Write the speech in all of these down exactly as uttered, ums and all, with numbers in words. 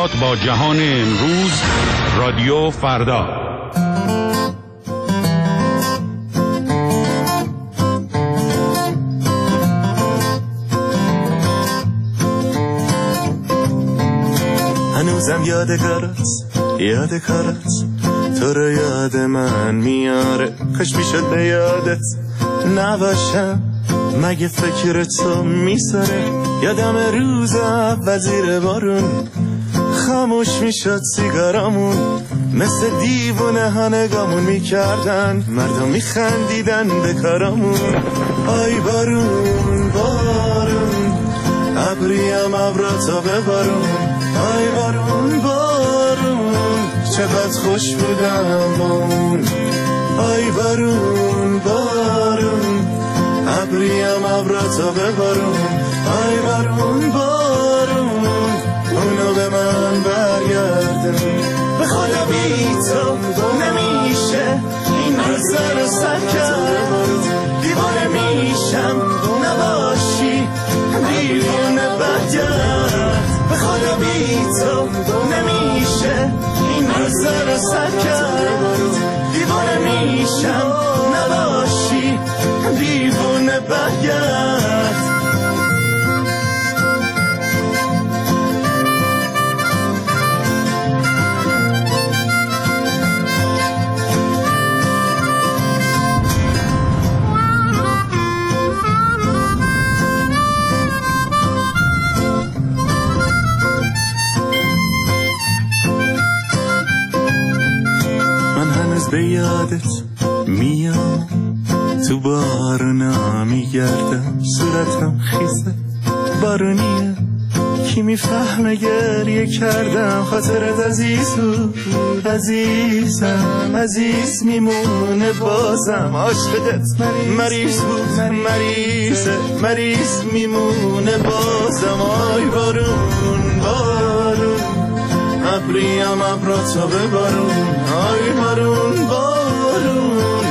ارتباط با جهان امروز، رادیو فردا. هنوزم یادگارت یادگارت تو رو یاد من میاره، کاش میشد به یادت نباشم، مگه فکر تو میساره. یادم روز اول زیر بارون خاموش میشد سیگارامون، مثل دیوونه ها نگامون میکردن، مردم میخندیدن به کارامون. آی بارون بارون ابریم ابراتا ببارون، آی بارون بارون چقدر خوش بودم با اون. آی بارون بارون ابریم ابراتا ببارون، آی بارون بارون اونو به من برگردون. به خدا بی تو نمیشه این روزا رو سر کرد، دیوانه میشم نباشی دیوانه برگرد. به خدا بی تو نمیشه این روزا رو سر کرد، دیوانه میشم نباشی دیوانه برگرد. به یادت میام تو بارنا میگردم، صورتم خیزه بارونیه، کی میفهمه گریه کردم، خاطرت عزیز بود عزیزم، عزیز میمونه بازم، عاشقت مریض بود مریضه، مریض میمونه بازم. آی بارون بارون ابریم ابراتا ببارون، آی بارون بارون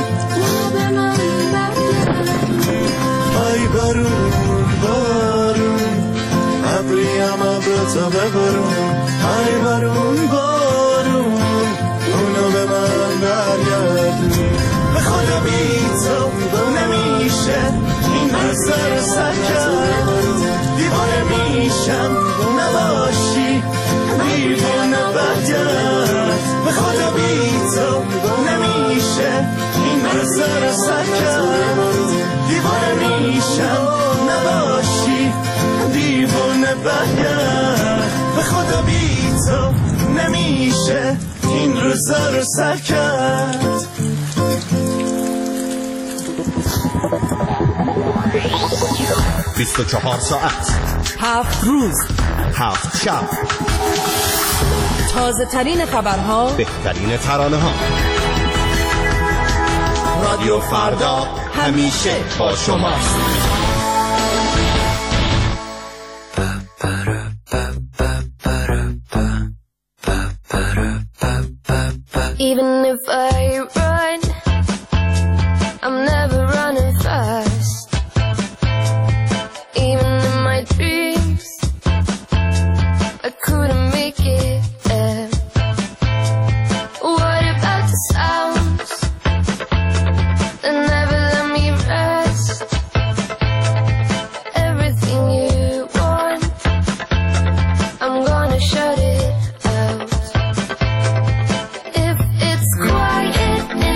آی بارون بارون ابریم ابراتا ببارون، آی بارون بارون اونو به من برگردون. به خدا بی تو نمیشه این روزا رو سر کرد، دیوانه میشم نباشی دیوانه برگرد. به خدا بی تو نمیشه این روزا رو سر کرد، دیوانه میشم نباشی دیوانه برگرد. به خدا بی تو نمیشه این روزا رو سر کرد. بیست و چهار ساعت، هفت روز، هفت شب، تازه ترین خبرها، بهترین ترانه ها. رادیو فردا همیشه با شماست. Even if I run, I'm never running fast. Even in my dreams, I couldn't make it there. What about the sounds that never let me rest? Everything you want, I'm gonna shut it out. If it's quiet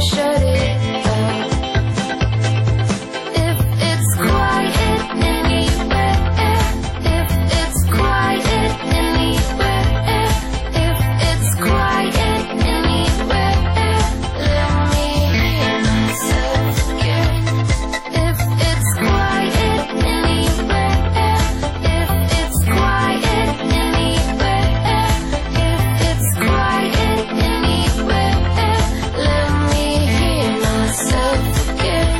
shut it down. If it's quiet anywhere, if it's quiet anywhere, if it's quiet anywhere, let me hear myself again. If it's quiet anywhere, if it's quiet anywhere, if it's quiet anywhere, let me hear myself again.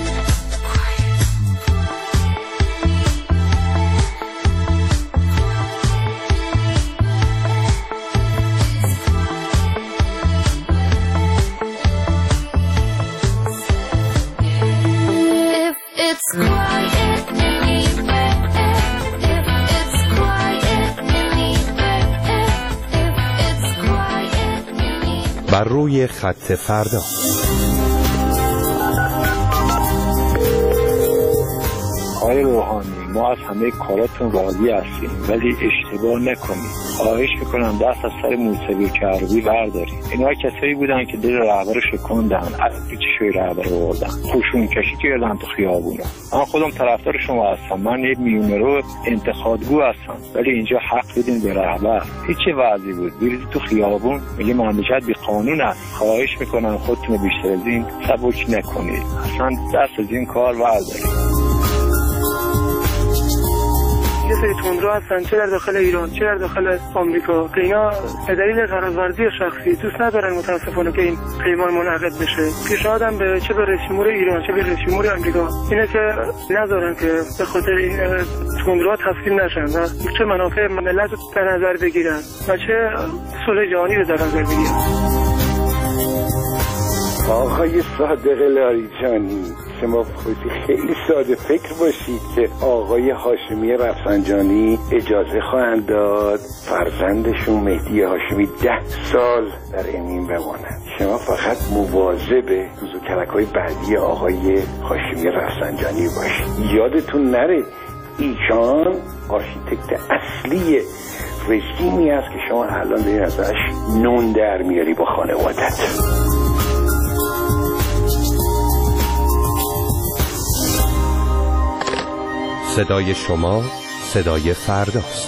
If it's quiet anywhere, if it's quiet anywhere, if it's quiet anywhere. بر روی خط فردا. آقای روحانی، ما از همه کاراتون راضی هستیم ولی اشتباه نکنید. خواهش میکنم دست از سر موسیقی کربی بردارید. اینا کسایی بودن که دل رهبر شکوندن، از پیچ شوی رهبر بردن، خوشون کشی کردن تو خیابونا. من خودم طرفدار شما هستم، من یه میونرو انتخابگو هستم، ولی اینجا حق بدین به رهبر. هیچ وضعی بود بریزید تو خیابون میگه مملکت بی قانون است. خواهش میکنم خودتون بیشتر از این سبک نکنید، اصلا دست از این کار بردارید. یه سری تندرو هستن چه در داخل ایران چه در داخل آمریکا که اینا به دلیل قراردادی شخصی دوست ندارن متاسفانه که این پیمان منعقد بشه. پیشنهادم به چه به رئیس جمهور ایران چه به رئیس جمهور آمریکا اینه که نذارن که به خاطر این تندروها تسلیم نشن و چه منافع ملت رو در نظر بگیرن و چه صلح جهانی رو در نظر بگیرن. آقای صادق لاریجانی، شما خودی خیلی ساده فکر باشید که آقای هاشمی رفسنجانی اجازه خواهند داد فرزندشون مهدی هاشمی ده سال در امین بمانند. شما فقط مواظب روز و کلک‌های بعدی آقای هاشمی رفسنجانی باشید. یادتون نره ایشان آرشیتکت اصلی رژیمی است که شما الان دارید ازش نون در میاری با خانوادت. صدای شما صدای فرداست.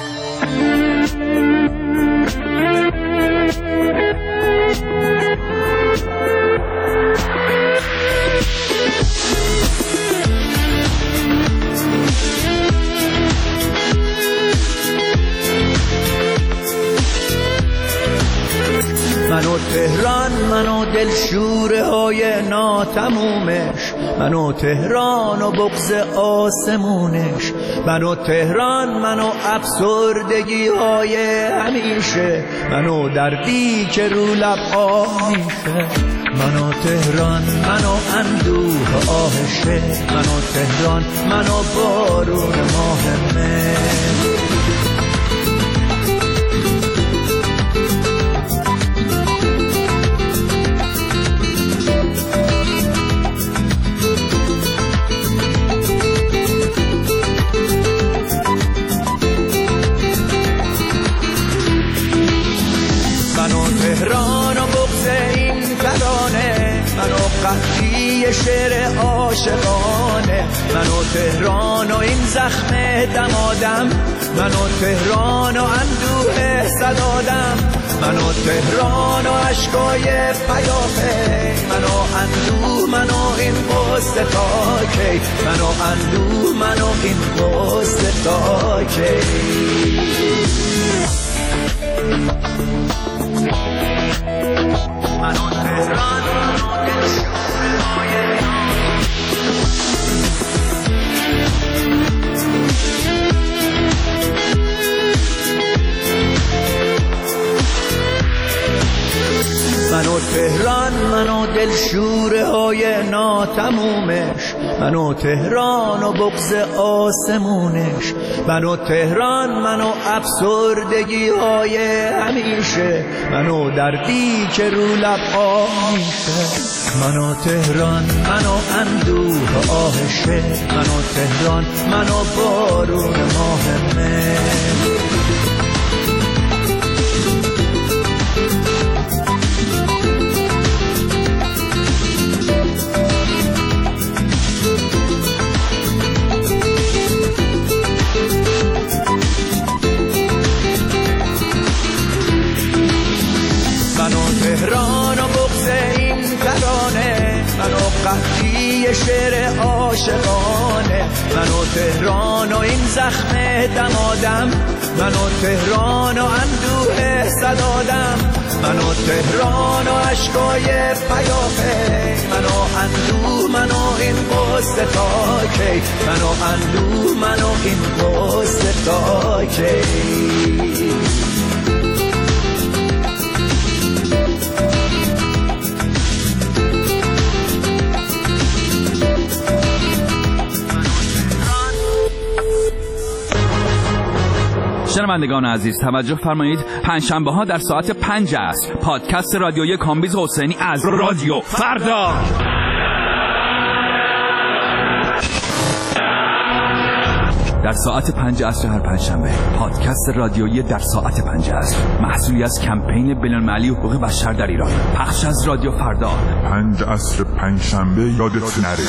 منو تهران منو دلشوره های ناتمومش، منو تهران و بغض آسمونش، منو تهران منو افسردگی های همیشه، منو دردی که رو لب آه میشه. منو تهران منو اندوه آهشه، منو تهران منو بارون ماه مه. تهران و بغض این ترانه، منو قحطی شعر عاشقانه، منو تهران و این زخم دمادم، منو تهران و اندوه صدادم، منو تهران و عشقای پیاپی، منو اندوه منو این قصه تا کی، منو اندوه منو این قصه تا کی. منو تهران منو تهران منو دلشوره های ناتمومش، منو تهران و بغض آسمونش، منو تهران منو افسردگی های همیشه، منو دردی که رو لب آه میشه. منو تهران منو اندوه آهشه، منو تهران منو بارون ماه مه. و تهران و بغض این ترانه، من و قحطی شعر عاشقانه، من و تهران و این زخم دمادم، من و تهران و اندوه صدادم، من و تهران و عشقای پیاپی، من و اندوه، من و این قصه تاکی، من و اندوه، من و این قصه تاکی. شنوندگان عزیز توجه فرمایید، پنجشنبه ها در ساعت پنج است پادکست رادیویی کامبیز حسینی از رادیو فردا. در ساعت پنج عصر هر پنجشنبه پادکست رادیویی در ساعت پنج است، محصولی از کمپین بین‌المللی حقوق بشر در ایران، پخش از رادیو فردا. پنج عصر پنجشنبه یادت نره.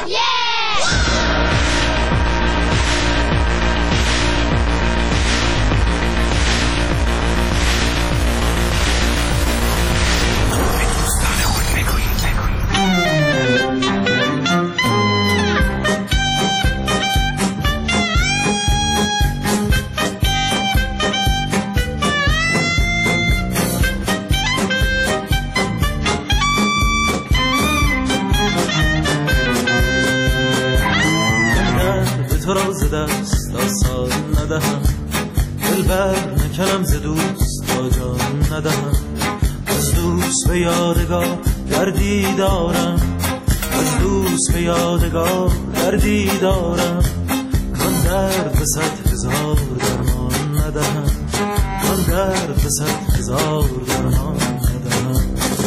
نکنم ز دوست تا جان ندهم، از دوست به یادگار دردی دارم، از دوست به یادگار دردی دارم، من درد به صد هزار درمان ندهم، من درد به صد هزار درمان ندهم.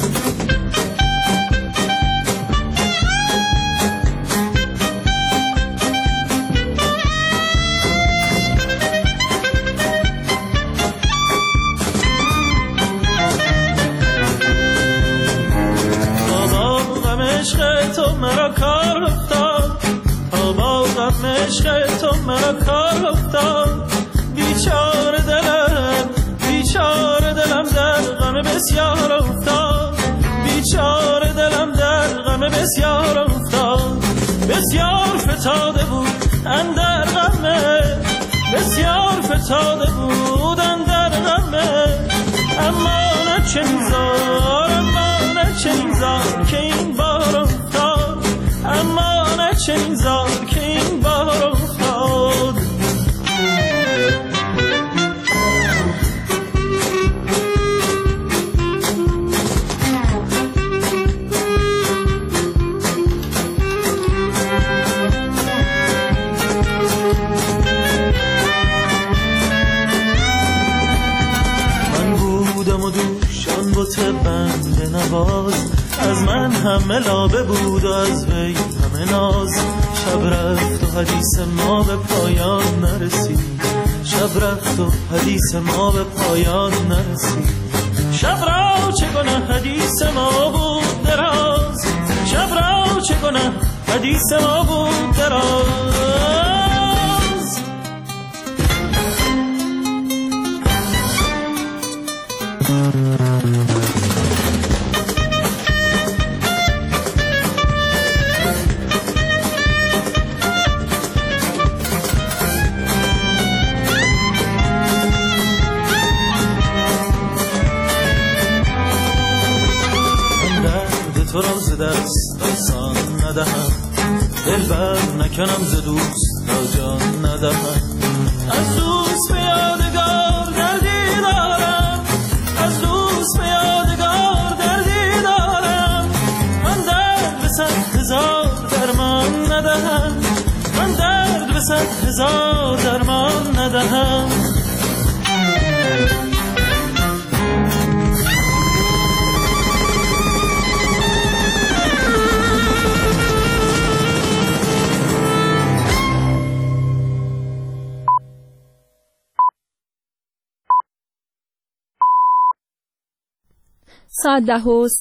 تو مرا کار افتاد، آبا عشق تو مرا کار افتاد، بیچاره دلم بیچاره دلم در غم بسیار افتاد، بیچاره دلم در غم بسیار افتاد، بسیار فتاده بود اندر غمه، بسیار فتاده بود اندر غمه، اما نه چنزار اما نه چنزار که این بار افتاد، اما نه چنزار که این بار افتاد. من بودم و دوشان بوت بند نواز، از من همه لابه بود و از وی همه ناز، شب رفت و حدیث ما به پایان نرسید، شب رفت و حدیث ما به پایان نرسید، شب را چگونه حدیث ما بود دراز، شب را چگونه حدیث ما بود دراز. تو را ز دست آسان ندهم، دل بر نکنم ز دوست تا جان ندهم، از دوست به یادگار دردی دارم، از دوست به یادگار دردی دارم، من درد به صد هزار درمان ندهم، من درد به صد هزار درمان ندهم. ساعت ده و